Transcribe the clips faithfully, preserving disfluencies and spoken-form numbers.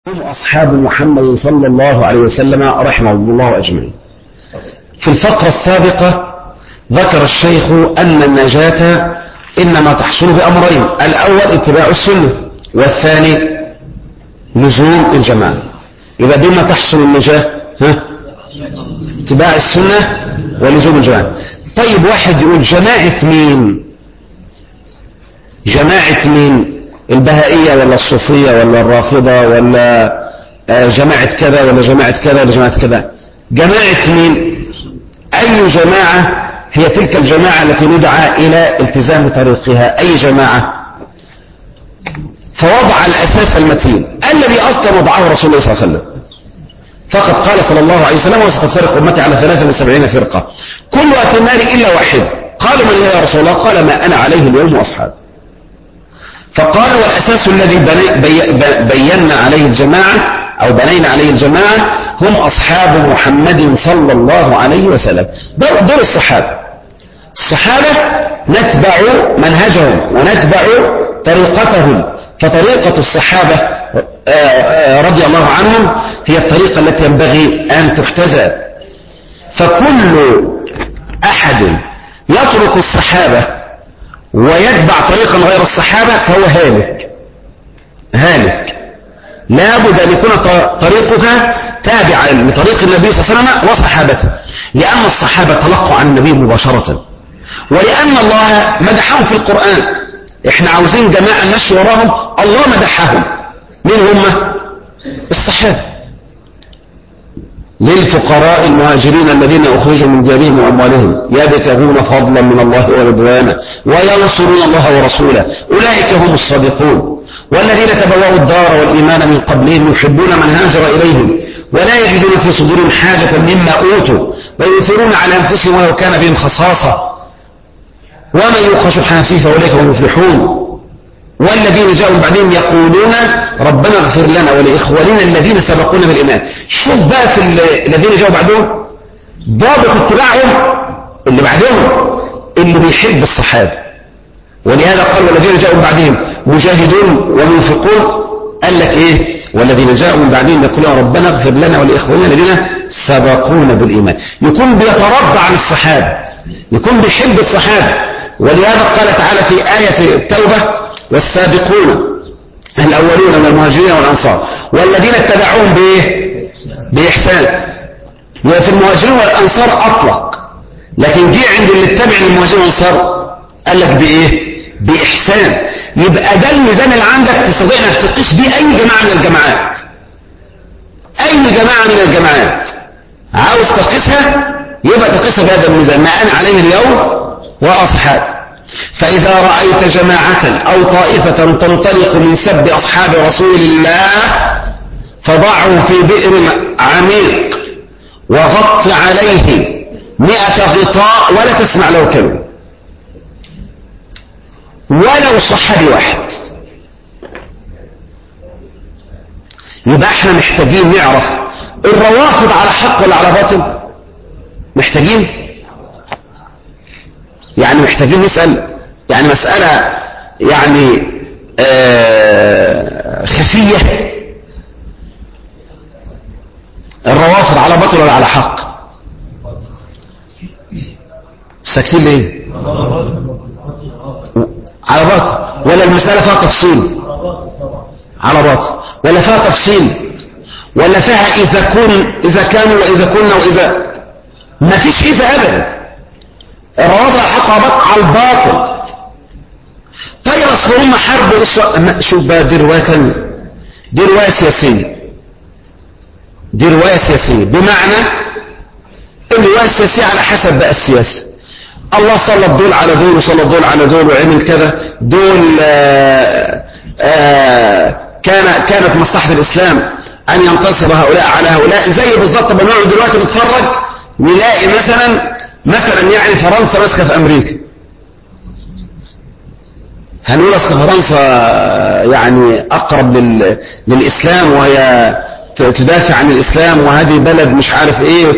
هم أصحاب محمد صلى الله عليه وسلم رحمه الله أجمعين. في الفقرة السابقة ذكر الشيخ أن النجاة إنما تحصل بأمرين: الأول اتباع السنة، والثاني لزوم الجماعة. إذا بما تحصل النجاة؟ ها؟ اتباع السنة ولزوم الجماعة. طيب واحد يقول جماعة مين؟ جماعة مين؟ البهائية ولا الصوفية ولا الرافضة ولا جماعة كذا ولا جماعة كذا ولا جماعة كذا؟ جماعة مين؟ أي جماعة هي تلك الجماعة التي ندعى إلى التزام طريقها؟ أي جماعة؟ فوضع الأساس المتين الذي أصلا وضعه رسول الله صلى الله عليه وسلم، فقد قال صلى الله عليه وسلم: وستفترق أمتي على ثلاثة وسبعين فرقة كلها في النار إلا واحدة. قالوا: من هي يا رسول الله؟ قال: ما أنا عليه اليوم وأصحابي. فقال: والأساس الذي بينا عليه الجماعة أو بنينا عليه الجماعة هم أصحاب محمد صلى الله عليه وسلم. دول الصحابة. الصحابة نتبع منهجهم ونتبع طريقتهم، فطريقة الصحابة رضي الله عنهم هي الطريقة التي ينبغي أن تحتذى. فكل أحد يترك الصحابة ويتبع طريقا غير الصحابة فهو هالك هالك. لا بد أن يكون طريقك تابعا لطريق النبي صلى الله عليه وسلم وصحابته، لأن الصحابة تلقوا عن النبي مباشرة، ولأن الله مدحهم في القرآن. احنا عاوزين جماعة نمشي وراهم، الله مدحهم. مين هم؟ الصحابة. للفقراء المهاجرين الذين أخرجوا من ديارهم وأموالهم يبتغون فضلا من الله ورضوانا وينصرون الله ورسوله أولئك هم الصادقون. والذين تبوأوا الدار والإيمان من قبلهم يحبون من هاجر إليهم ولا يجدون في صدورهم حاجة مما أوتوا ويؤثرون على أنفسهم ولو كان بهم خصاصة ومن يوق شح نفسه فأولئك هم المفلحون. والذين جاءوا بعدهم يقولون ربنا اغفر لنا ولإخواننا الذين سبقونا بالإيمان. شوف بقى في الذين جاءوا بعدهم ضابط اتباعهم اللي بعدهم اللي بيحب الصحابة. ولهذا قال: والذين جاءوا بعدهم مجاهدون ومنفقون. قال لك ايه؟ والذين جاءوا من بعدهم يقولون ربنا اغفر لنا ولإخواننا الذين سبقونا بالإيمان. يكون بيترضى عن الصحابة، يكون بيحب الصحابة. ولهذا قال تعالى في آية التوبة: والسابقون الأولون من المهاجرين والأنصار والذين اتبعوهم بإيه؟ بإحسان. وفي المهاجرين والأنصار أطلق، لكن جه عند اللي اتبع المهاجرين والأنصار قال لك بإيه؟ بإحسان. يبقى ده الميزان اللي عندك تستطيع أنك تقيس بيه أي جماعة من الجماعات. أي جماعة من الجماعات عاوز تقيسها يبقى تقيسها بهذا الميزان: ما أنا عليه اليوم وأصحابي. فإذا رأيت جماعة أو طائفة تنطلق من سب أصحاب رسول الله فضعه في بئر عميق وغط عليه مئة غطاء ولا تسمع له كلمة ولو صحابي واحد. يبقى احنا محتاجين نعرف الروافض على حق ولا على باطل. محتاجين يعني محتاجين نسأل يعني مسألة يعني آه خفية: الروافض على باطل ولا على حق؟ ساكتين ليه؟ على باطل. ولا المسألة فيها تفصيل؟ على باطل. ولا فيها تفصيل؟ ولا فيها إذا كن إذا كانوا وإذا كنا وإذا ما فيش إذا أبدا. الروافض حقها على الباطل. طيب اصل هم حربوا الص... شوف بقى دي روايه ثانيه، دي روايه سياسيه، دي روايه سياسيه بمعنى الروايه السياسيه على حسب بقى السياسه. الله سلط دول على دول وسلط دول على دول وعمل كذا. دول آآ آآ كان كانت مصلحه الاسلام ان ينتصر هؤلاء على هؤلاء. زي بالظبط بنقعد دلوقتي نتفرج نلاقي مثلا مثلا يعني فرنسا ماسكه في امريكا. هنقول اصل فرنسا يعني اقرب لل... للاسلام وهي تدافع عن الاسلام وهذه بلد مش عارف ايه.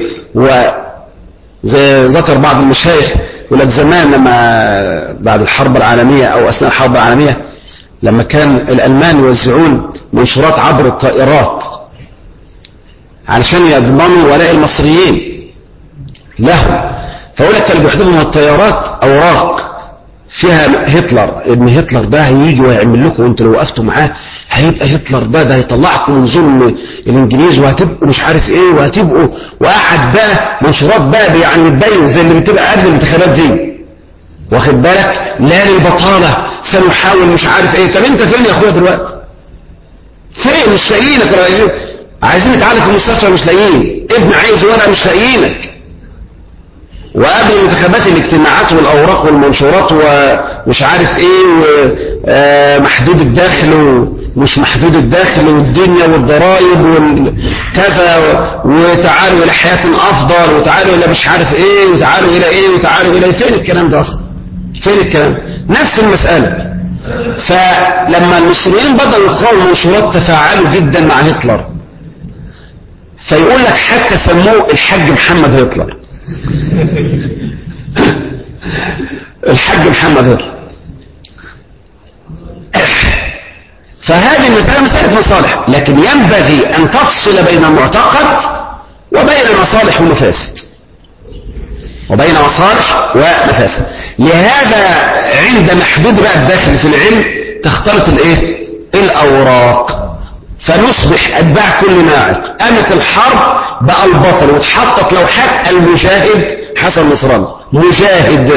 وزي ذكر بعض المشايخ يقول لك زمان لما بعد الحرب العالميه او اثناء الحرب العالميه لما كان الألمان يوزعون منشورات عبر الطائرات علشان يضمنوا ولاء المصريين لهم، فأقول لك كانوا بيحضروا من الطيارات أوراق فيها هتلر، ابن هتلر ده هيجي ويعمل لكم، وانتوا لو وقفتوا معاه هيبقى هتلر ده ده هيطلعكم من ظلم الانجليز وهتبقوا مش عارف ايه وهتبقوا، وقعد بقى منشورات بقى يعني تبين زي اللي بتبقى قبل الانتخابات دي، واخد بالك، لا للبطاله سنحاول مش عارف ايه. طب انت فين يا اخويا دلوقتي؟ فين؟ مش لاقيينك. عايزين عايزين نتعالج في المستشفى مش لاقيين، ابن عايز ورقه مش لاقيينك. وقبل الانتخابات الاجتماعات والاوراق والمنشورات ومش عارف ايه ومحدود الدخل ومش محدود الدخل والدنيا والضرائب والكذا وتعالوا الى حياه افضل وتعالوا الى مش عارف ايه وتعالوا الى ايه وتعالوا الى فين الكلام ده اصلا؟ فين الكلام؟ نفس المساله. فلما المسلمين بدأوا يقرأوا المنشورات تفاعلوا جدا مع هتلر، فيقول لك حتى سموه الحاج محمد هتلر. الحاج محمد هتلر. فهذه المسألة مسألة مصالح، لكن ينبغي أن تفصل بين المعتقد وبين المصالح والمفاسد، وبين مصالح ومفاسد. لهذا عند محدود بقى الداخل في العلم تختلط الايه؟ الأوراق، فنصبح أتباع كل ناعق. قامت الحرب بقى البطل واتحطت لوحات المجاهد حسن نصر الله مجاهد،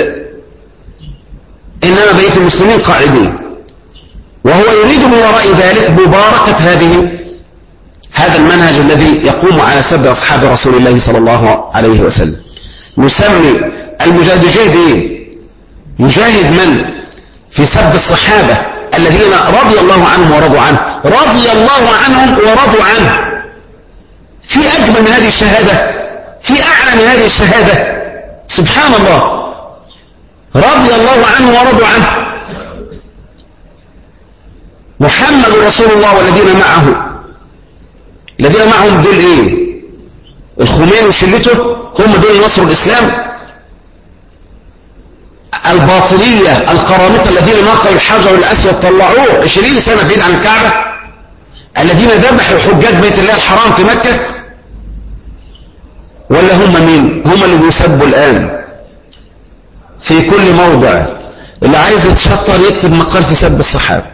إنما بقية المسلمين قاعدين، وهو يريد من وراء ذلك مباركة هذه هذا المنهج الذي يقوم على سب أصحاب رسول الله صلى الله عليه وسلم. نسمي المجاهد يجاهد ايه؟ يجاهد من؟ في سب الصحابة الذين رضي الله عنهم ورضوا عنه، رضي الله عنهم ورضوا عنه. في أجمل من هذه الشهادة؟ في أعلى من هذه الشهادة؟ سبحان الله، رضي الله عنه ورضوا عنه. محمد رسول الله والذين معه، الذين معهم دول ايه؟ الخميني وشلته، هم دول نصروا الإسلام. الباطنية القرامطة الذين نقلوا الحجر الأسود طلعوه عشرين سنة بعيد عن الكعبة، الذين ذبحوا حجاج بيت الله الحرام في مكة، ولا هم مين؟ هم اللي بيسبوا الآن في كل موضع. اللي عايز يتشطر يكتب مقال في سب الصحابة.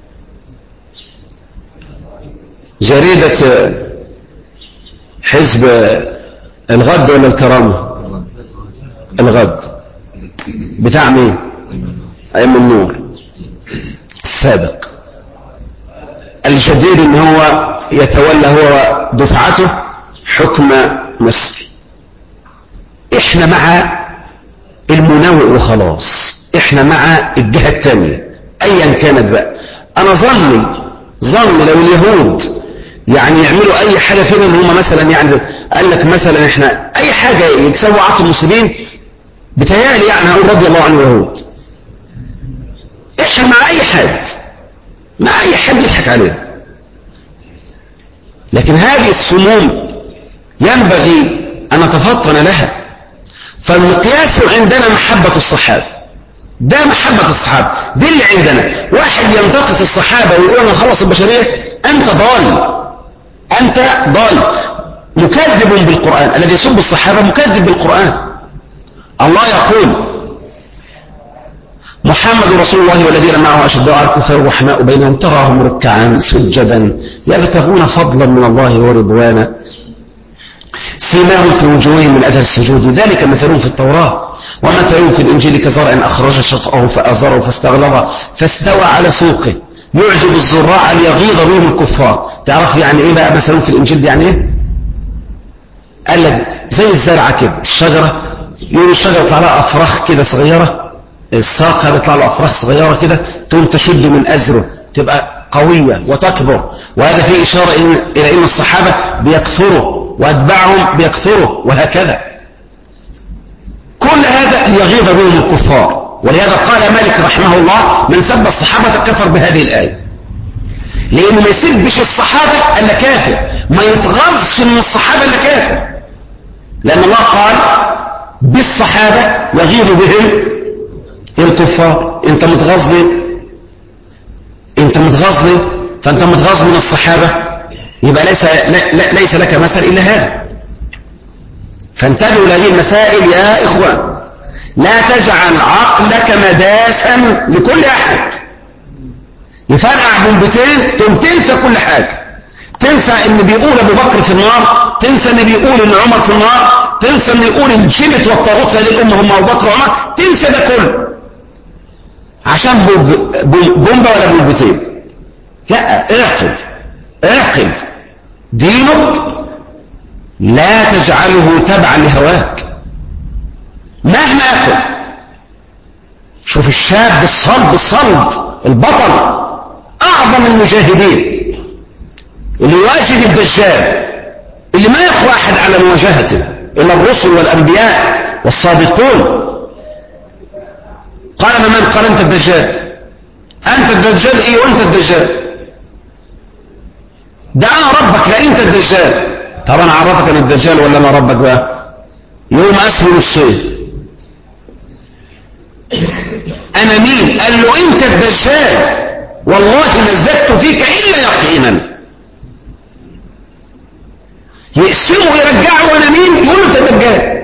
جريدة حزب الغد ولا الكرامة؟ الغد بتاع مين؟ أيام النور السابق. الجدير ان هو يتولى هو دفعته حكم مصر. احنا مع المناوئ وخلاص، احنا مع الجهة الثانية ايا كانت بقى. انا ظني ظني لو اليهود يعني يعملوا اي حاجة كده ان هم مثلا يعني قال لك مثلا احنا اي حاجة يكسبوا عطف المسلمين، بتهيألي يعني هقول رضي الله عن اليهود. احنا مع اي حد، مع اي حد يضحك عليه. لكن هذه السموم ينبغي ان نتفطن لها. فالمقياس عندنا محبة الصحابة، ده محبة الصحابة دي اللي عندنا. واحد ينتقص الصحابة ويقول انا خلص البشرية، انت ضال، انت ضال مكذب بالقرآن. الذي يسب الصحابة مكذب بالقرآن. الله يقول محمد رسول الله والذين معه أشداء على الكفار رحماء بينهم تراهم ركعا سجدا يبتغون فضلا من الله ورضوانا سيماهم في وجوههم من أثر السجود ذلك مثلهم في التوراة ومثلهم في الإنجيل كزرع أخرج شطأه فأزره فاستغلظ فاستوى على سوقه يعجب الزراع ليغيظ بهم الكفار. تعرف يعني إيه بقى مثلهم في الإنجيل؟ يعني إيه؟ قال لك زي الزرعة كده، الشجرة يقول الشجرة يطلع لها أفراخ كده صغيرة، الساق هذا يطلع له أفراخ صغيرة كده تقوم تشد من أزره تبقى قوية وتكبر. وهذا فيه إشارة إن إلى أن الصحابة بيكثروا وأتباعهم بيكثروا وهكذا. كل هذا ليغيظ بهم الكفار. ولهذا قال مالك رحمه الله من سب الصحابة كفر بهذه الآية، لأنه ما يسبش الصحابة إلا كافر، ما يتغاظش من الصحابة إلا كافر، لأن الله قال بالصحابة يغيظ بهم الكفار. انت متغاظ ليه؟ انت متغاظ ليه؟ فانت متغاظ من الصحابة، يبقى ليس, لا ليس لك مثل إلا هذا. فانتبهوا لهذه المسائل يا إخوان، لا تجعل عقلك مداسا لكل أحد يفرقع بومبتين ثم تنسى كل حاجة، تنسى ان بيقول ابو بكر في النار، تنسى ان بيقول ان عمر في النار، تنسى ان يقول ان الجبت والطاغوت هذه الامه هم ابو بكر وعمر، تنسى ده كله عشان بومبا ولا بومبتين. لا، اعقل اعقل، دينك لا تجعله تبعا لهواك مهما يكن. شوف الشاب الصلب الصلب البطل اعظم المجاهدين اللي يواجه الدجال، اللي ما يقوى احد على مواجهته الا الرسل والانبياء والصادقون. قال من قال انت الدجال؟ انت الدجال؟ ايه وانت الدجال؟ ده انا ربك لا انت الدجال. طب انا عرفك انا الدجال ولا انا ربك بقى؟ يوم اسمه الصيد انا مين؟ قال له انت الدجال، والله ما ازددت فيك الا يقينا. يقسمه يرجعه وانا مين؟ يقول انت دجال.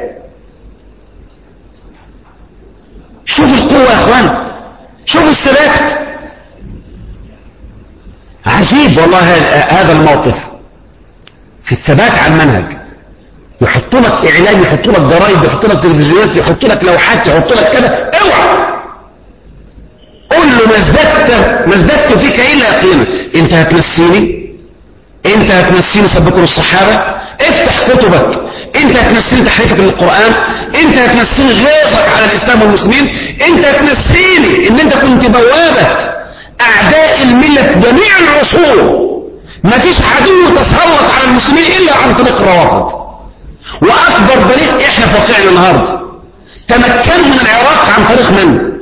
شوف القوة يا اخوان، شوف الثبات. عجيب والله هذا الموقف في الثبات على المنهج. يحطوا لك اعلان، يحطوا لك جرايد، يحطوا لك تلفزيونات، يحطوا لك لوحات، يحطوا لك كذا، اوعى قول له ما ازددت ما ازددت فيك الا يقينا. انت هتنسيني؟ انت هتنسيني سبكوا الصحابه؟ افتح كتبك. انت هتنسيني تحريفك للقران؟ انت هتنسيني غيظك على الاسلام والمسلمين؟ انت هتنسيني ان انت كنت بوابه اعداء المله في جميع العصور؟ ما فيش عدو تسلط على المسلمين الا عن طريق الروافض. واكبر دليل احنا في واقعنا النهارده تمكنوا من العراق عن طريق من؟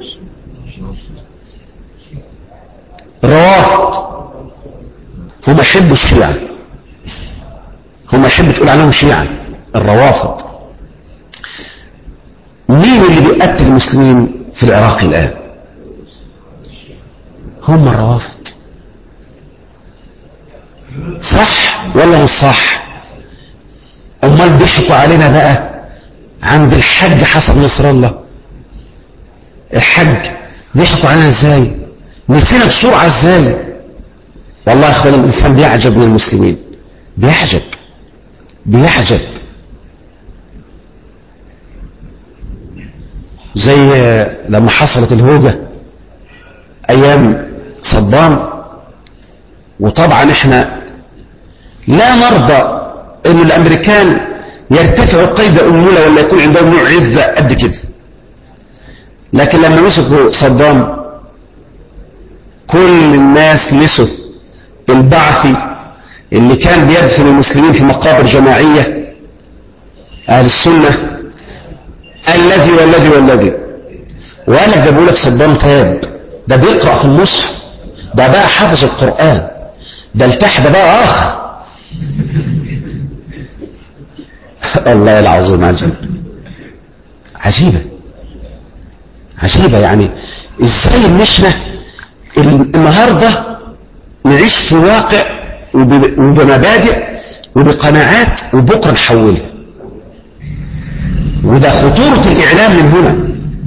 الروافض. هم يحبوا الشيعة، هم يحبوا تقول عنهم شيعة الروافض. مين اللي بيقتل المسلمين في العراق الآن؟ هم الروافض. صح ولا مش صح؟ امال بيحكوا علينا بقى عند الحج حسن نصر الله. الحج بيحكوا علينا ازاي؟ نسينا بسرعة ازاي؟ والله يا اخوان الانسان بيعجب من المسلمين، بيعجب بيعجب. زي لما حصلت الهوجة ايام صدام، وطبعا احنا لا نرضى ان الامريكان يرتفعوا قيد امولة ولا يكون عندهم نوع عزة قد كده. لكن لما مسكوا صدام كل الناس نسوا البعثي اللي كان بيدفن المسلمين في مقابر جماعية اهل السنة، الذي والذي والذي وانا جابوا لك صدام تاب، ده بيقرأ في المصحف، ده بقى حافظ القرآن، ده التح ده بقى اخ. الله العظيم عجيب، عجيبة عجيبة. يعني ازاي ان احنا النهاردة نعيش في واقع وبمبادئ وبقناعات وبكرة نحولها؟ وده خطورة الاعلام من هنا.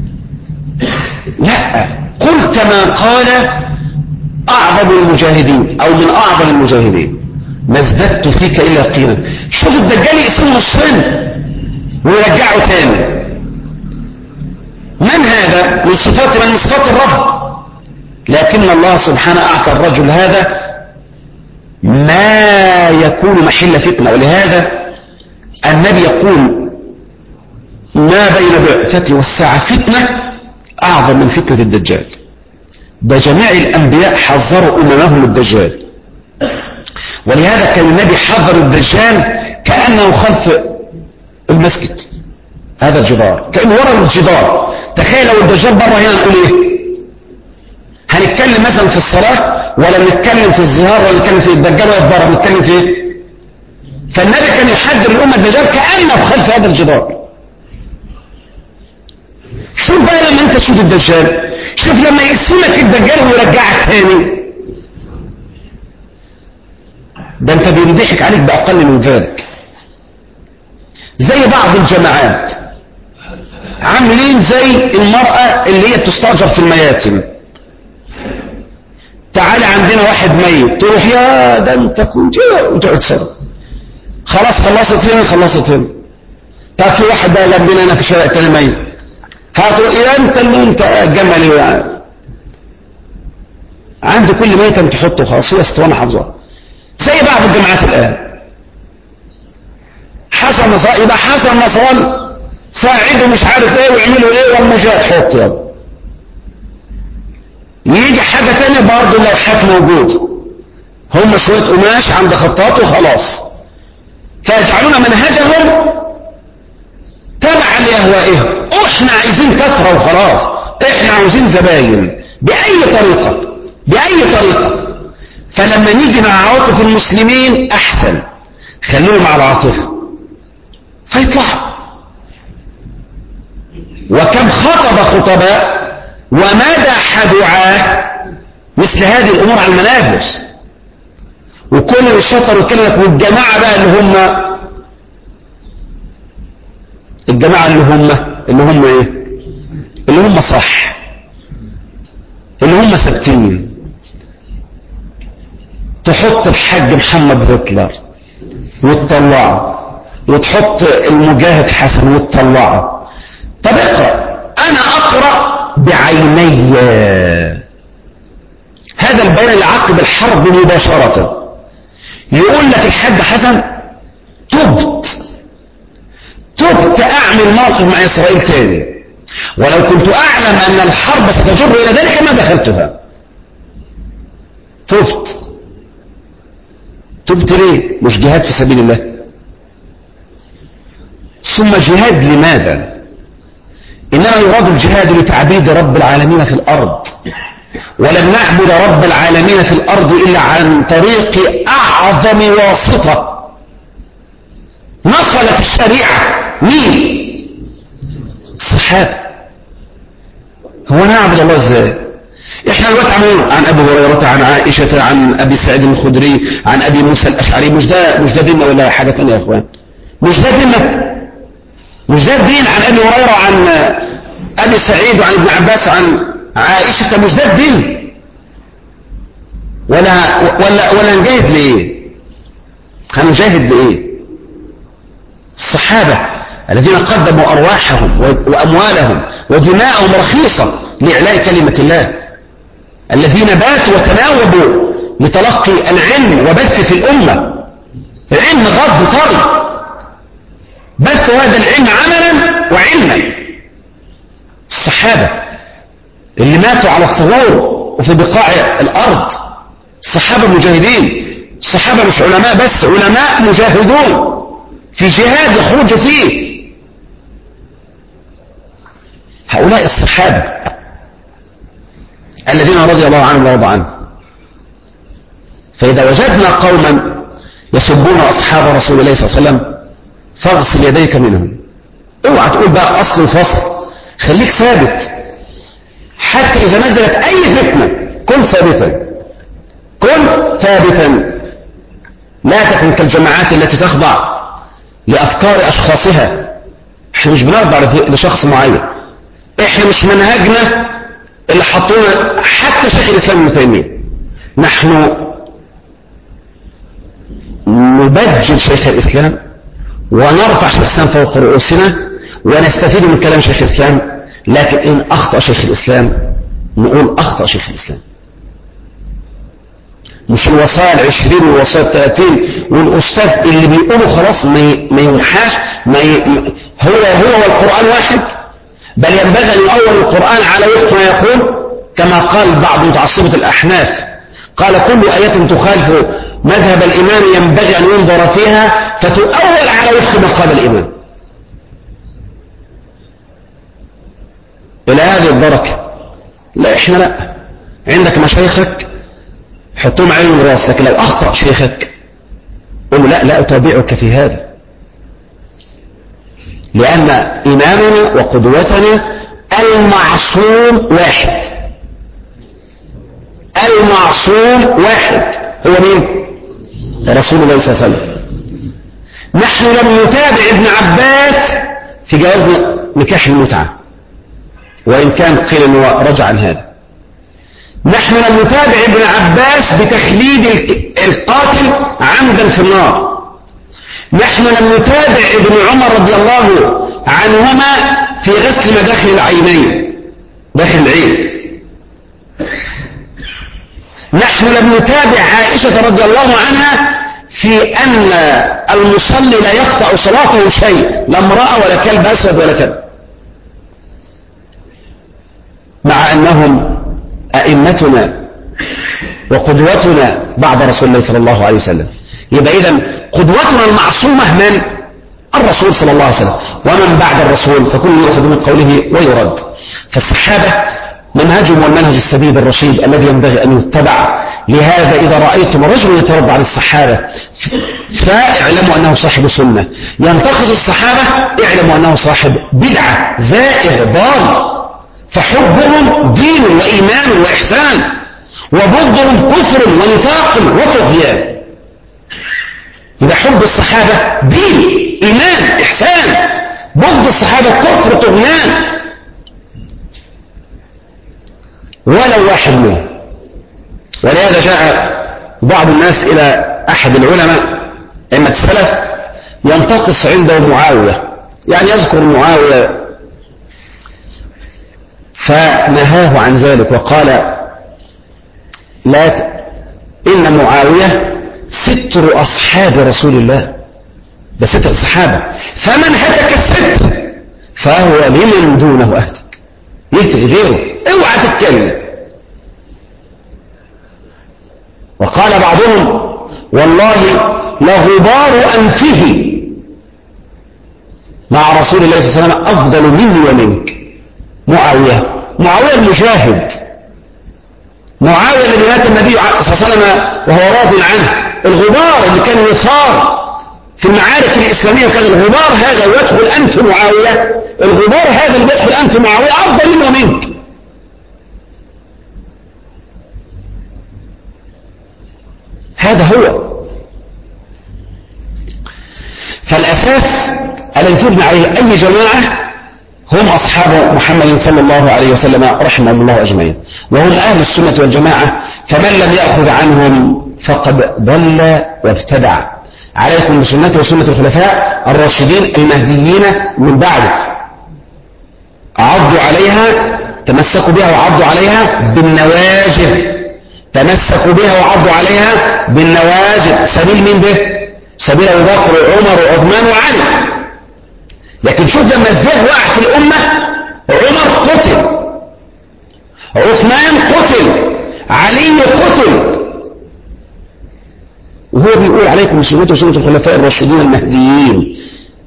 لا، قل كما قال اعظم المجاهدين او من اعظم المجاهدين، ما ازددت فيك الا يقينا. شوف الدجال يقسمه نصفين ويرجعه تاني. من هذا؟ من صفات من صفات الرب. لكن الله سبحانه اعطى الرجل هذا ما يكون محل فتنة. ولهذا النبي يقول ما بين بعثتي والساعة فتنة اعظم من فتنة الدجال. ده جميع الانبياء حذروا اممهم الدجال، ولهذا كان النبي حذر الدجال كأنه خلف المسجد، هذا الجدار كأنه وراء الجدار. تخيل لو الدجال بره هنا نقول ايه؟ هنتكلم مثلا في الصلاة ولا نتكلم في الظهار ولا نتكلم في الدجال ولا بره؟ نتكلم في ايه؟ فالنبي كان يحذر الأمة الدجال كأنه خلف هذا الجدار. شوف بقى لما انت تشوف الدجال، شوف لما يقسمك الدجال ويرجعك تاني، ده انت بينضحك عليك بأقل من ذلك. زي بعض الجماعات عاملين زي المرأة اللي هي بتستأجر في المياتم. تعالى عندنا واحد ميت، تروح يا ده انت كنت وتقعد سنة، خلاص خلصت هنا خلصت هنا. طب في واحد بقى لبنا انا في شارع تاني ميت، هاتوا ايه انت اللي انت جملي يعني. عند كل ميتم تحطه خلاص، هي اسطوانة حافظة. زي بعض الجماعات الان حسن نصران، يبقى حسن نصران صاعدوا مش عارف ايه ويعملوا ايه والمجاهد حط يلا. يجي حاجة تانية برضه لو حاك موجود، هم شوية قماش عند خطاط وخلاص، فيجعلون منهجهم تبعا لأهوائهم. احنا عايزين كثرة وخلاص، احنا عاوزين زباين بأي طريقة بأي طريقة. فلما نيجي مع عواطف المسلمين احسن، خلوهم على العاطفة فيطلعوا. وكم خطب خطباء ومدح دعاة مثل هذه الامور على الملابس، وكل الشطر وكلمة. والجماعة بقى اللي هم الجماعة اللي هم اللي هم ايه اللي هم صح، اللي هم ثابتين. تحط الحاج محمد هتلر وتطلعه، وتحط المجاهد حسن وتطلعه. طب اقرأ، انا اقرأ بعيني هذا البيان اللي عقب الحرب مباشرة. يقول لك الحاج حسن تبت تبت اعمل موقف مع اسرائيل تاني، ولو كنت اعلم ان الحرب ستجر الى ذلك ما دخلتها. تبت تبت ليه؟ مش جهاد في سبيل الله. ثم جهاد لماذا؟ انما يراد الجهاد لتعبيد رب العالمين في الارض، ولن نعبد رب العالمين في الارض الا عن طريق اعظم واسطة نقلت الشريعة. مين؟ الصحابة. هو نعبد الله ازاي؟ احنا دلوقتي عملنا عن ابي هريرة، عن عائشة، عن ابي سعيد الخدري، عن ابي موسى الاشعري. مش ده مش ده ديننا ولا حاجة ثانيه يا اخوان؟ مش ده ديننا؟ مش ده الدين؟ عن ابي هريرة وعن ابي سعيد وعن ابن عباس وعن عائشة، مش ده الدين؟ ولا ولا ولا نجاهد ليه؟ هنجاهد ليه؟ الصحابة الذين قدموا ارواحهم واموالهم ودماءهم رخيصة لاعلاء كلمة الله، الذين باتوا وتناوبوا لتلقي العلم وبث في الامة علم غض طري، بثوا هذا العلم عملا وعلما. الصحابة اللي ماتوا على الثغور وفي بقاع الارض، الصحابة المجاهدين. الصحابة مش علماء بس، علماء مجاهدون في جهاد يخرجوا فيه. هؤلاء الصحابة الذين رضي الله عنهم ورضى عنهم. فإذا وجدنا قوما يسبون أصحاب رسول الله صلى الله عليه وسلم فاغسل يديك منهم. اوعى تقول بقى أصل وفصل، خليك ثابت. حتى إذا نزلت أي فتنة كن ثابتا، كن ثابتا. لا تكن كالجماعات التي تخضع لأفكار أشخاصها. احنا مش بنخضع لشخص معين، احنا مش منهجنا اللي حطونا حتى شيخ الإسلام ابن تيمية. نحن نبجل شيخ الإسلام ونرفع شيخ الإسلام فوق رؤوسنا ونستفيد من كلام شيخ الإسلام، لكن إن أخطأ شيخ الإسلام نقول أخطأ شيخ الإسلام. مش الوصايا العشرين والوصايا الثلاثين والأستاذ اللي بيقولوا خلاص ما يمحاش، ما ي... هو هو والقرآن واحد. بل ينبغي أن يؤول القرآن على وفق ما يقول، كما قال بعض متعصبة الأحناف، قال كل آية تخالف مذهب الإمام ينبغي أن ينظر فيها فتؤول على وفق ما قال الإمام. إلى هذه الدرجة. لا إحنا لا، عندك مشايخك حطوهم عين الراس، لكن لو أخطأ شيخك قل له لا لا أتابعك في هذا، لأن إمامنا وقدوتنا المعصوم واحد. المعصوم واحد هو مين؟ رسول الله صلى الله عليه وسلم. نحن لم نتابع ابن عباس في جواز نكاح المتعة، وإن كان قيل أنه رجع عن هذا. نحن لم نتابع ابن عباس بتخليد القاتل عمدا في النار. نحن لم نتابع ابن عمر رضي الله عنهما في غسل مداخل العينين، داخل العين. نحن لم نتابع عائشة رضي الله عنها في أن المصلي لا يقطع صلاته شيء، لا امرأة ولا كلب أسود ولا كلب، مع أنهم أئمتنا وقدوتنا بعد رسول الله صلى الله عليه وسلم. يبقى إذن قدوتنا المعصومة من؟ الرسول صلى الله عليه وسلم، ومن بعد الرسول فكل يؤخذ من قوله ويرد. فالصحابة منهجهم والمنهج السديد الرشيد الذي ينبغي أن يتبع. لهذا إذا رأيتم رجل يترد عن الصحابة فاعلموا أنه صاحب سنة، ينتقص الصحابة اعلموا أنه صاحب بدعة زائغ ضال. فحبهم دين وإيمان وإحسان، وبغضهم كفر ونفاق وطغيان. إذا حب الصحابة دين إيمان إحسان، بغض الصحابة كفر طغيان. ولو واحد منهم. ولهذا جاء بعض الناس إلى أحد العلماء أئمة السلف ينتقص عنده معاوية، يعني يذكر معاوية، فنهاه عن ذلك وقال لا ت... إن معاوية ستر أصحاب رسول الله، ده ستر الصحابة، فمن هتك الستر فهو لمن دونه أهتك، يهتك غيره، اوعى تتكلم. وقال بعضهم والله لغبار أنفه مع رسول الله صلى الله عليه وسلم أفضل مني ومنك. معاوية معاوية المجاهد، معاوية الذي مات النبي صلى الله عليه وسلم وهو راض عنه، الغبار اللي كان يثار في المعارك الإسلامية، وكان الغبار هذا يدخل أنف معاوية، الغبار هذا اللي يدخل أنف معاوية أفضل منه ومنك. هذا هو. فالأساس الذي تبنى عليه أي جماعة هم أصحاب محمد صلى الله عليه وسلم رحمهم الله أجمعين، وهم أهل السنة والجماعة. فمن لم يأخذ عنهم فقد ضل وابتدع. عليكم بسنته وسنة الخلفاء الراشدين المهديين من بعده، عضوا عليها، تمسكوا بها وعضوا عليها بالنواجذ، تمسكوا بها وعضوا عليها بالنواجذ. سبيل مين ده؟ سبيل أبو بكر وعمر وعثمان وعلي. لكن شوف لما الزيغ وقع في الأمة، عمر قتل، عثمان قتل، علي قتل، وهو بيقول عليكم بسنة وسنة الخلفاء الراشدين المهديين،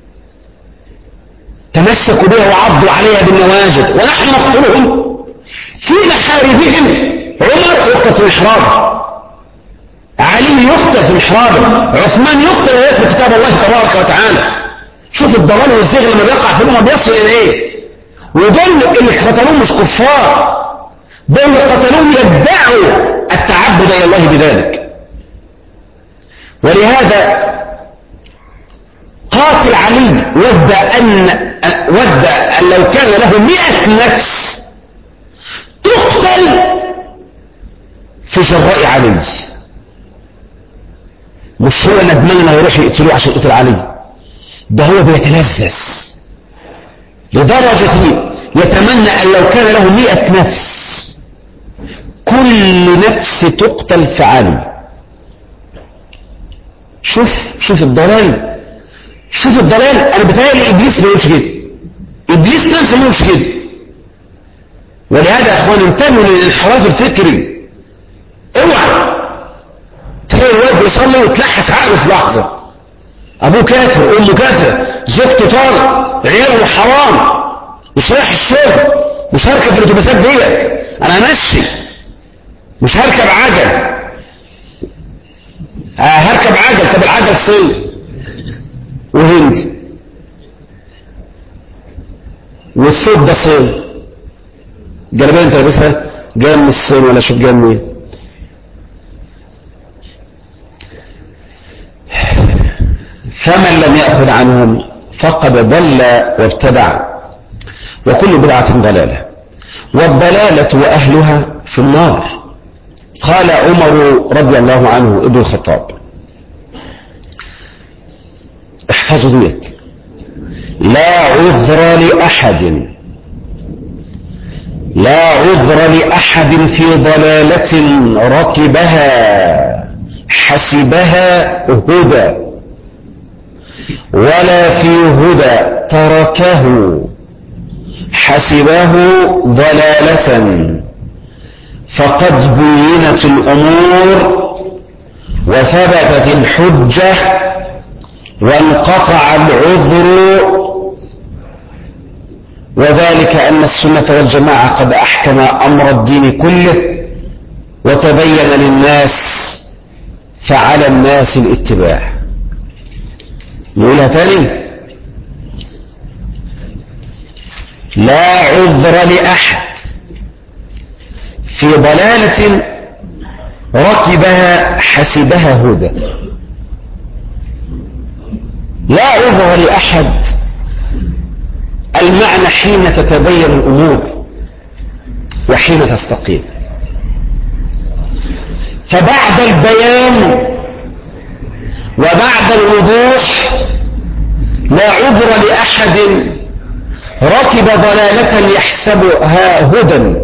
تمسكوا بها وعضوا عليها بالنواجذ، ونحن نقتلهم في محاربهم. عمر يقتل في محرابه، علي يقتل في محرابه، عثمان يقتل ويتلو كتاب الله تبارك وتعالى. شوف الضلال والزيغ لما بيقع في الأمة بيصل إلى إيه. ودول اللي قتلوهم مش كفار، دول اللي قتلوهم يدعوا التعبد إلى الله بذلك. ولهذا قاتل علي ود أن ود أن لو كان له مئة نفس تقتل في جراء علي. مش هو ندمان انه يروح يقتلوه عشان يقتل علي، ده هو بيتلذذ لدرجة يتمنى أن لو كان له مئة نفس كل نفس تقتل في علي. شوف شوف الضلال، شوف الضلال. أنا بتهيألي إبليس ما يقولش كده، إبليس نفسه ما يقولش كده. ولهذا يا أخوان انتبهوا للانحراف الفكري. اوعى تلاقي الواد بيصلي وتلحس عقله في لحظة، ابوه كافر، امه كافر، زوجته طالق، عياله حرام، مش رايح الشغل، مش هركب الاتوبيسات ديت، انا ماشي، مش هركب عجل، آه هركب عجل. طب العجل صيني وهندي، والثوب ده صيني، الجلابيه انت لابسها جايه من الصين ولا شوف جايه منين. فمن لم يأخذ عنهم فقد ضل وابتدع، وكل بدعة ضلالة، والضلالة وأهلها في النار. قال عمر رضي الله عنه ابن الخطاب، احفظوا ديت: لا عذر لأحد لا عذر لأحد في ضلالة ركبها حسبها هدى، ولا في هدى تركه حسبه ضلالة، فقد بينت الأمور وثبتت الحجة وانقطع العذر، وذلك أن السنة والجماعة قد أحكم أمر الدين كله وتبين للناس، فعلى الناس الاتباع. نقولها تاني: لا عذر لأحد في ضلالة ركبها حسبها هدى. لا عذر لأحد، المعنى حين تتبين الأمور وحين تستقيم. فبعد البيان وبعد الوضوح لا عذر لأحد ركب ضلالة يحسبها هدى.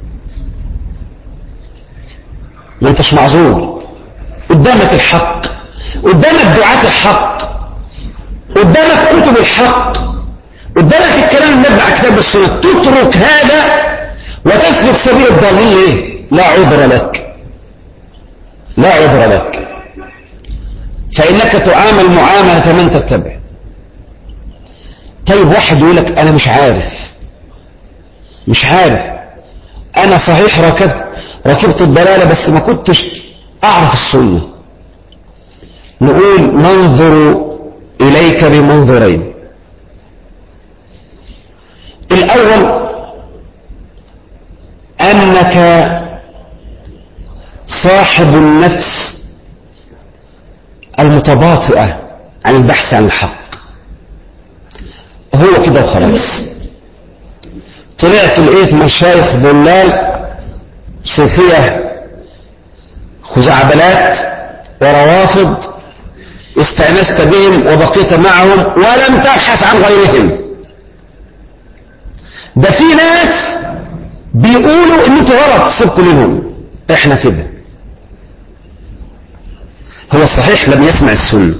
ما انتش معذور، قدامك الحق، قدامك دعاة الحق، قدامك كتب الحق، قدامك الكلام النبع كتاب السنة، تترك هذا وتسلك سبيل الضالين ليه؟ لا عذر لك، لا عذر لك، فإنك تعامل معاملة من تتبع. طيب واحد يقول لك أنا مش عارف مش عارف أنا صحيح ركبت ركبت الضلالة بس ما كنتش أعرف السنة. نقول ننظر إليك بمنظرين: الأول أنك صاحب النفس المتباطئة عن البحث عن الحق، هو كده وخلاص. طلعت لقيت مشايخ ضلال صوفية خزعبلات وروافض، استأنست بهم وبقيت معهم ولم تبحث عن غيرهم. ده في ناس بيقولوا ان انتوا غلط سيبكوا منهم، احنا كده. هو صحيح لم يسمع السنة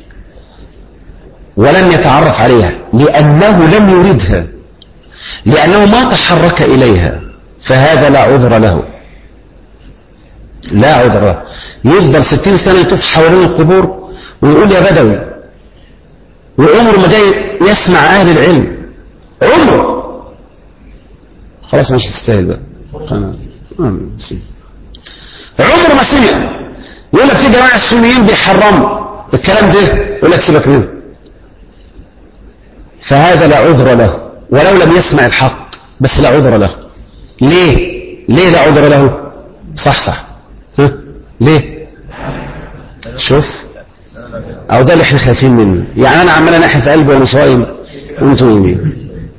ولم يتعرف عليها لأنه لم يريدها، لأنه ما تحرك إليها، فهذا لا عذر له، لا عذر له. يفضل ستين سنة يطوف حوالين القبور ويقول يا بدوي، وعمره ما جاي يسمع أهل العلم، عمره. خلاص مش تستاهل بقى، عمره ما سمع. يقول لك في جماعة السنيين بيحرموا الكلام ده، يقول لك سيبك منه، فهذا لا عذر له ولو لم يسمع الحق، بس لا عذر له. ليه ليه لا عذر له؟ صح صح ها؟ ليه؟ شوف، او ده اللي احنا خايفين منه. يعني انا عمال انحي في قلبي وانا صايم وانتم يمين،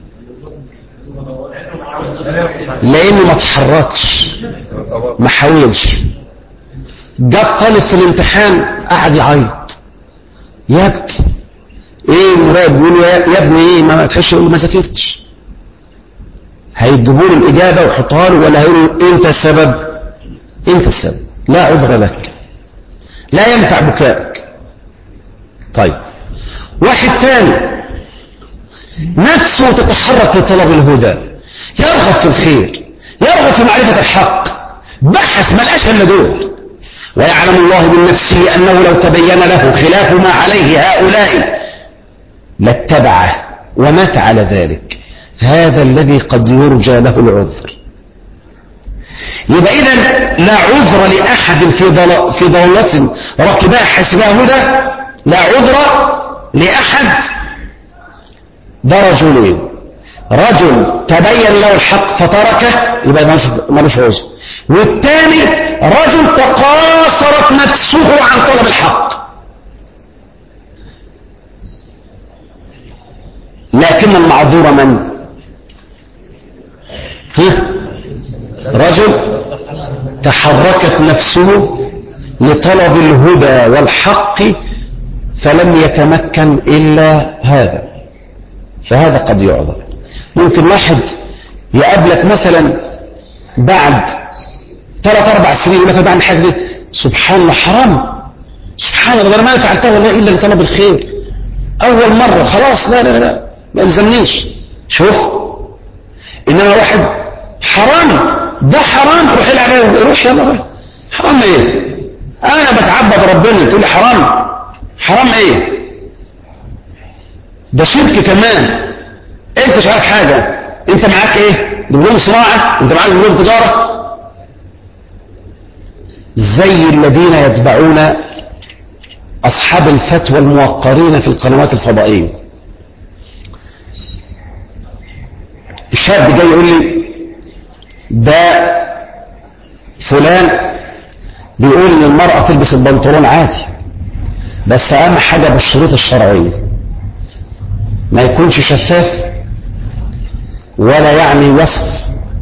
لانه ما تحركش، ما حاولش. جاب طالب في الامتحان قعد يعيط يبكي، ايه المراقب بيقول يا ابني ايه ما تحش، يقول ما ذاكرتش. هيجيبوا له الاجابه ويحطها له ولا هيقولوا انت السبب؟ انت السبب، لا عذر لك، لا ينفع بكائك. طيب واحد تاني نفسه تتحرك في طلب الهدى، يرغب في الخير، يرغب في معرفه الحق، بحث ما لقاش الا دول، ويعلم الله من نفسه أنه لو تبين له خلاف ما عليه هؤلاء لاتبعه ومات على ذلك. هذا الذي قد يرجى له العذر. يبقى إذن لا عذر لأحد في ضل... في ضلالة ركبها حسبها هدى، لا عذر لأحد. ده رجلين: رجل تبين له الحق فتركه يبقى ملوش عذر، والثاني رجل تقاصرت نفسه عن طلب الحق. لكن المعذور من؟ ها؟ رجل تحركت نفسه لطلب الهدى والحق فلم يتمكن إلا هذا، فهذا قد يعذر. ممكن واحد يقابلك مثلا بعد ثلاث أربع سنين يقول لك أنا بعمل حاجة دي، سبحان الله حرام، سبحان الله أنا ما فعلتها والله إلا لطلب الخير، أول مرة خلاص لا لا لا ما يلزمنيش. شوف، إنما واحد حرام، ده حرام، روح العب، روح يلا روح. حرام إيه؟ أنا بتعبد ربنا تقول لي حرام؟ حرام إيه؟ ده شرك كمان. أنت مش عارف حاجة، أنت معاك إيه؟ دبلوم صناعة، أنت معاك دبلوم تجارة. زي الذين يتبعون أصحاب الفتوى الموقرين في القنوات الفضائية. الشاب جاي يقول لي ده فلان بيقول ان المرأة تلبس البنطلون عادي، بس اهم حاجة بالشروط الشرعية، ما يكونش شفاف ولا يعني وصف،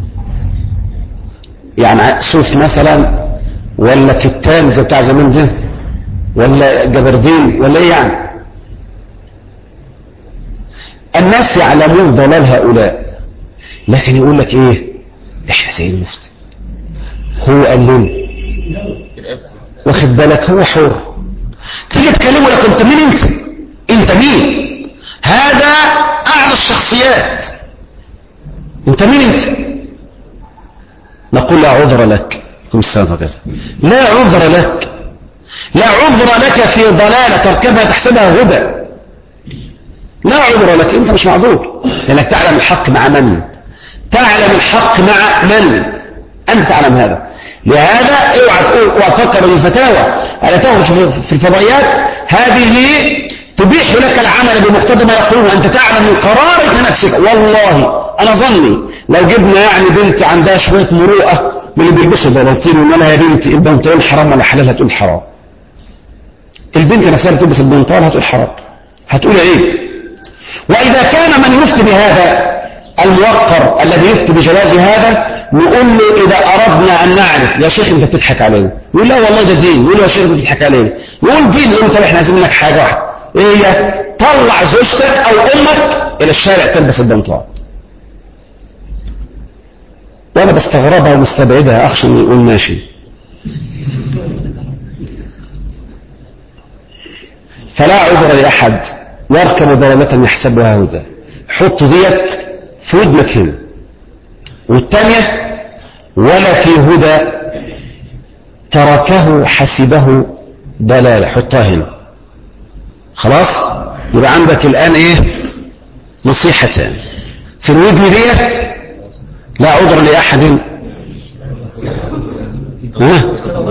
يعني صوف مثلا ولا كتان زي بتاع زمان ده ولا جبردين ولا ايه يعني. الناس يعلمون ضلال هؤلاء، لكن يقول لك ايه؟ احنا زي المفتي، هو قال لنا، واخد بالك، هو حر. تيجي تكلمه لك انت مين؟ انت انت مين؟ هذا اعلى الشخصيات، انت مين انت؟ نقول لا عذر لك، لا عذر لك، لا عذر لك في ضلالة تركبها تحسبها هدى، لا عذر لك، انت مش معذور، لانك تعلم الحق مع من؟ تعلم الحق مع من؟ انت تعلم هذا. لهذا اوعى تقول وافكر بالفتاوى التي تخرج في الفضائيات هذه تبيح لك العمل بمقتضى ما يقوله، انت تعلم من قرارة نفسك. والله انا ظني لو جبنا يعني بنت عندها شوية مروءة من اللي بيلبسوا بناطيل وما لها يا بنت البنطلون حرام ولا حلال، هتقول حرام. البنت نفسها بتلبس البنطلون هتقول حرام، هتقول عيب. واذا كان من يفتي بهذا الموقر الذي يفتي بجواز هذا، نقول له اذا اردنا ان نعرف يا شيخ انت بتضحك علينا، يقول لا والله ده دين، يقول له يا شيخ انت بتضحك علينا، يقول دين، يقول له طب احنا عايزين منك حاجه واحده، ايه هي؟ طلع زوجتك او امك الى الشارع تلبس البنطلون. وانا بستغربها ومستبعدها، اخشى ان يقول ماشي. فلا عذر لاحد يركب ضلالة يحسبها هدى. حط ديت في ودنك هنا، والثانية ولا في هدى تركه حسبه ضلالة، حطها هنا. خلاص يبقى عندك الآن ايه؟ نصيحتان. في الودن ديت لا عذر لأحد ها؟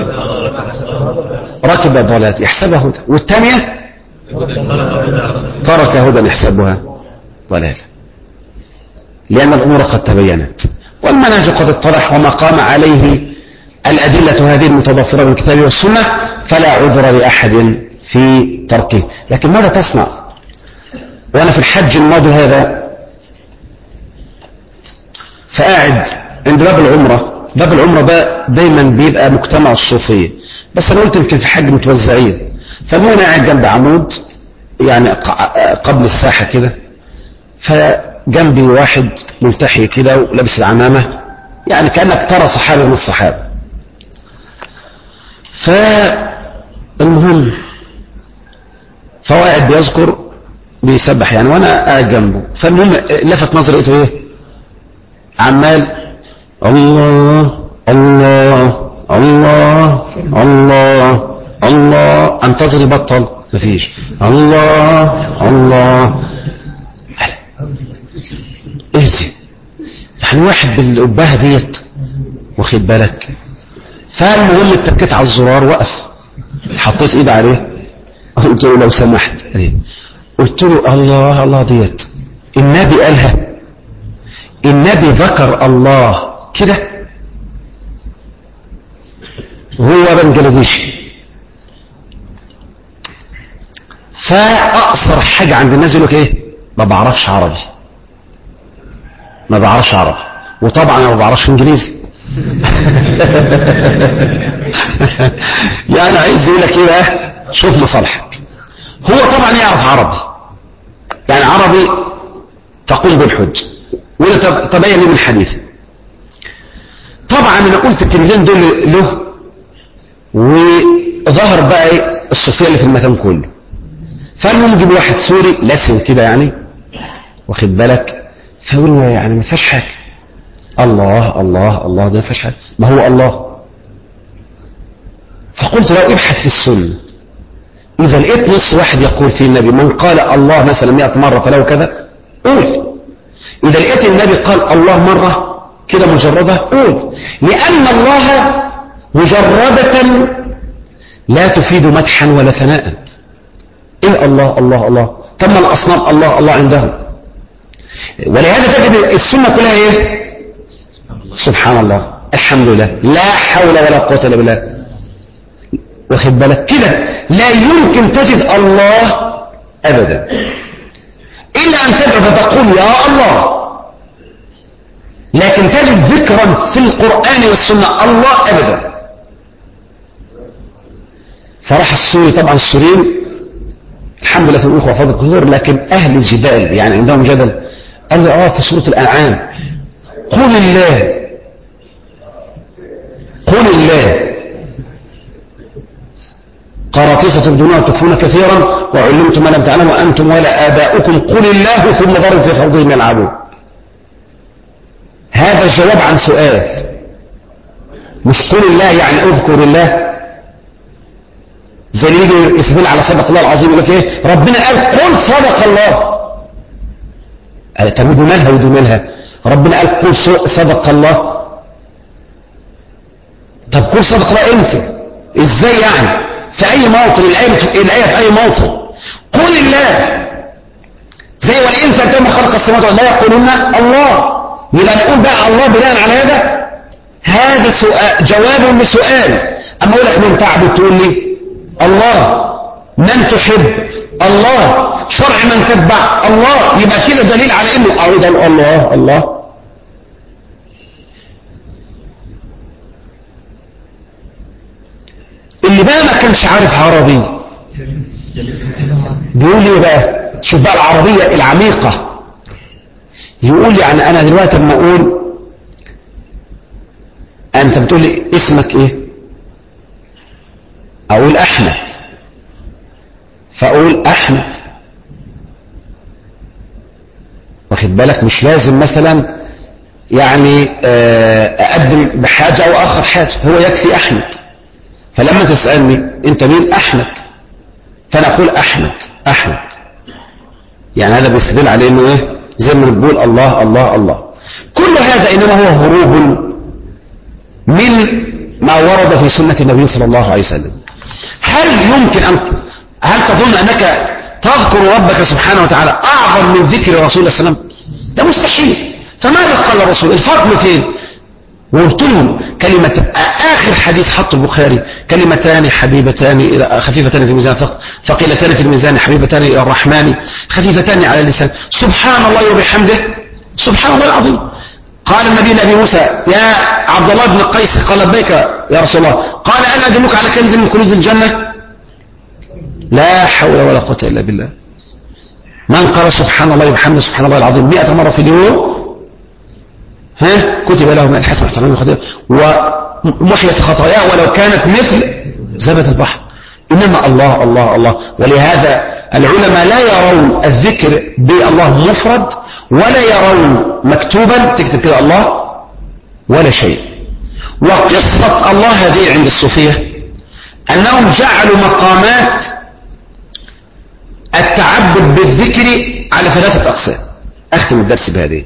ركب ضلالة يحسبها هدى، والثانية ترك هدى يحسبها ضلالة، لأن الأمور قد تبينت والمنهج قد اتضح وما قام عليه الأدلة هذه المتضافرة من الكتاب والسنة، فلا عذر لأحد في تركه. لكن ماذا تصنع؟ وأنا في الحج الماضي هذا فقاعد عند باب العمرة، باب العمرة ده دايما بيبقى مجتمع الصوفية، بس أنا قلت يمكن في حج متوزعين، فالمهم قاعد جنب عمود يعني قبل الساحة كده، فجنبي واحد ملتحي كده ولابس العمامة، يعني كأنك ترى صحابي من الصحابة. فالمهم فهو قاعد بيذكر بيسبح يعني، وانا قاعد جنبه، فالمهم لفت نظري لقيته ايه؟ عمال الله الله الله الله الله، انتظر يبطل، مفيش، الله الله، ايه دي؟ يعني واحد بالقباها ديت، واخد بالك؟ فالمهم اتكيت على الزرار، وقف، حطيت ايد عليه، قلت له لو سمحت، قلت له الله الله ديت النبي قالها، النبي ذكر الله كده، هو بنجلاديشي، فاقصر حاجه عند الناس يقول لك ايه؟ ما بعرفش عربي ما بعرفش عربي وطبعا انا ما بعرفش انجليزي. يعني عايز يقول لك ايه بقى؟ شوف مصالحك. هو طبعا يعرف عربي، يعني عربي تقوم بالحج ولا تبين لي من حديث. طبعا انا قلت الكلمتين دول له وظهر بقى الصوفيه اللي في المكان كله. فالمهم نجيب واحد سوري لسن كده يعني واخد بالك، فيقول له يعني ما فيهاش حاجه. الله الله الله ده ما فيهاش حاجه، ما هو الله. فقلت له ابحث في السنه، اذا لقيت نص واحد يقول فيه النبي من قال الله مثلا مئة مره فله كذا قول. اذا لقيت النبي قال الله مره كده مجرده قول، لان الله مجرده لا تفيد مدحا ولا ثناء. ايه الله الله الله؟ تم الاصنام الله الله عندهم. ولهذا تجد السنه كلها ايه؟ سبحان الله الحمد لله لا حول ولا قوه الا بالله. واخد بالك كده؟ لا يمكن تجد الله ابدا الا ان تدعو فتقول يا الله، لكن تجد ذكرا في القران والسنه الله ابدا. فراح السوري، طبعا السوريين الحمد لله في الاخوه فاضل كثير، لكن اهل الجدال يعني عندهم جدل. قال لي اه في سوره الانعام قل الله قل الله قراطيس تبدونها وتخفون كثيرا وعلمتم ما لم تعلموا انتم ولا اباؤكم قل الله ثم ذروا في خوضهم يلعبون. هذا الجواب عن سؤال، مش قل الله يعني اذكر الله. زي اللي يجي يستدل على صدق الله العظيم يقول لك ايه؟ ربنا قال قل صدق الله. طب ودي مالها ودي مالها؟ ربنا قال قل صدق الله. طب قل صدق الله امتى؟ ازاي يعني؟ في اي موطن الايه؟ الايه في اي موطن؟ قل الله. زي ولئن سالتهم من خلق السماوات والارض لا يقولون الله. يبقى نقول بقى الله بناء على هذا؟ هذا سؤال جواب لسؤال. اما اقول لك من تعبد تقول لي الله، من تحب الله، شرع من تتبع الله. يبقى كده دليل على انه اريد الله الله. اللي بقى ما كانش عارف عربي بيقول لي بقى، شوف بقى العربيه العميقه، يقول لي يعني انا دلوقتي لما اقول انت بتقول لي اسمك ايه؟ اقول احمد، فاقول احمد واخد بالك، مش لازم مثلا يعني اقدم بحاجه او اخر حاجه، هو يكفي احمد. فلما تسالني انت مين؟ احمد، فانا اقول احمد احمد. يعني هذا بيستدل على انه ايه؟ زي ما بنقول الله الله الله. كل هذا انما هو هروب من ما ورد في سنه النبي صلى الله عليه وسلم. هل يمكن أن هل تظن أنك تذكر ربك سبحانه وتعالى أعظم من ذكر رسول الله صلى الله عليه وسلم؟ ده مستحيل. فماذا قال الرسول؟ الفضل فين؟ وقلت لهم كلمة آخر حديث حط البخاري: كلمتان حبيبتان خفيفتان في الميزان ثقيلتان في الميزان حبيبتان إلى الرحمن خفيفتان على اللسان سبحان الله وبحمده سبحان الله العظيم. قال النبي لأبي موسى: يا عبد الله بن قيس، قال لبيك يا رسول الله. قال: ألا أدلك على كنز من كنوز الجنة؟ لا حول ولا قوة إلا بالله. من قال سبحان الله وبحمده سبحان الله العظيم مئة مرة في اليوم ها كتب له من الحسنة حسنة خطيئة ومحيت خطاياه ولو كانت مثل زبد البحر. إنما الله الله الله. ولهذا العلماء لا يرون الذكر بالله مفرد ولا يرون مكتوبا تكتب كده الله ولا شيء. وقصة الله هذه عند الصوفية أنهم جعلوا مقامات التعبد بالذكر على ثلاثة أقسام. أختم الدرس بهذه.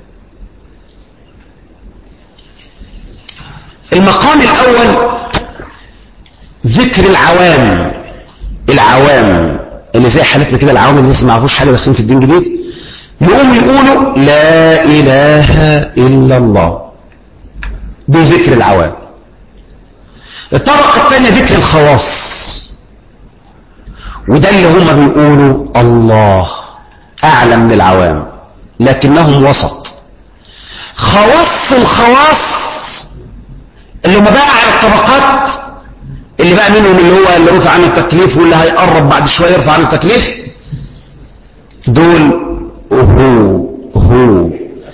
المقام الأول ذكر العوام، العوام اللي زي حالتنا كده، العوام اللي لسه ما عرفوش حاجة داخلين في الدين جديد، يقوموا يقولوا لا إله إلا الله، دي ذكر العوام. الطبقة الثانية ذكر الخواص، وده اللي هم بيقولوا الله أعلى من العوام لكنهم وسط. خواص الخواص اللي هم بقى على الطبقات، اللي بقى منهم اللي هو اللي رفع عنه التكليف واللي هيقرب بعد شوية يرفع عنه التكليف، دول هو هو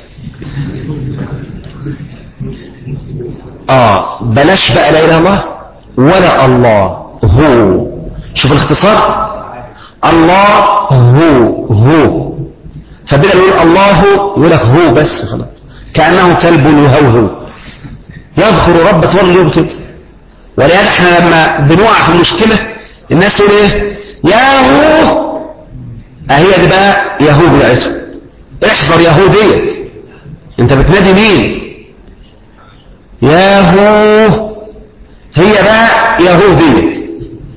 اه بلاش بقى لا اله الا الله ولا الله، هو. شوف الاختصار، الله هو هو. فبدأ يقول الله يقول لك هو بس خلاص، كأنه كلب يهوهو يذكر رب طول اليوم كده. ولهذا احنا لما بنوقع في المشكلة الناس تقول ايه؟ ياهو. اهي دي بقى ياهو بتاعته. احذر ياهو ديت، انت بتنادي مين؟ ياهو، هي بقى ياهو ديت.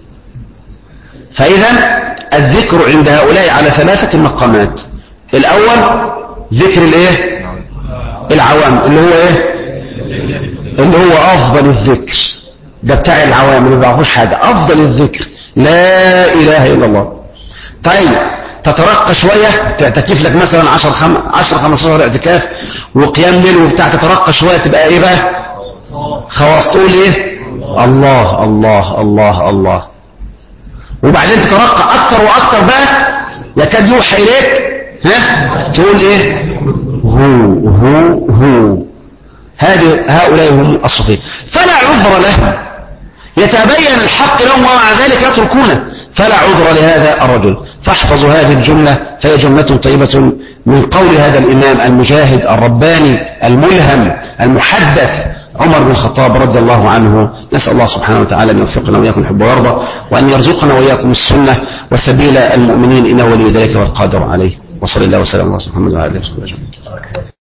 فاذا الذكر عند هؤلاء على ثلاثة مقامات. الاول ذكر الايه؟ العوام، اللي هو ايه؟ اللي هو افضل الذكر، ده بتاع العوام اللي ما بيعرفوش حاجه. افضل الذكر لا اله الا الله. طيب تترقى شويه، تعتكف لك مثلا عشرة خمستاشر اعتكاف وقيام ليل وبتاع، تترقى شويه تبقى ايه بقى؟ خواص. تقول ايه؟ الله الله الله الله. وبعدين تترقى اكتر واكتر بقى، يكاد يوحى اليك، ها تقول ايه؟ هو هو هو. هذه هؤلاء هم الصوفيه. فلا عذر له، يتبين الحق لهم ومع ذلك يتركونه، فلا عذر لهذا الرجل. فاحفظوا هذه الجملة، فهي جملة طيبة من قول هذا الإمام المجاهد الرباني الملهم المحدث عمر بن الخطاب رضي الله عنه. نسأل الله سبحانه وتعالى أن يوفقنا وإياكم الحب ويرضى، وأن يرزقنا وإياكم السنة وسبيل المؤمنين، إنه ولي ذلك والقادر عليه. وصلى الله وسلم على محمد وعلى آله وصحبه أجمعين.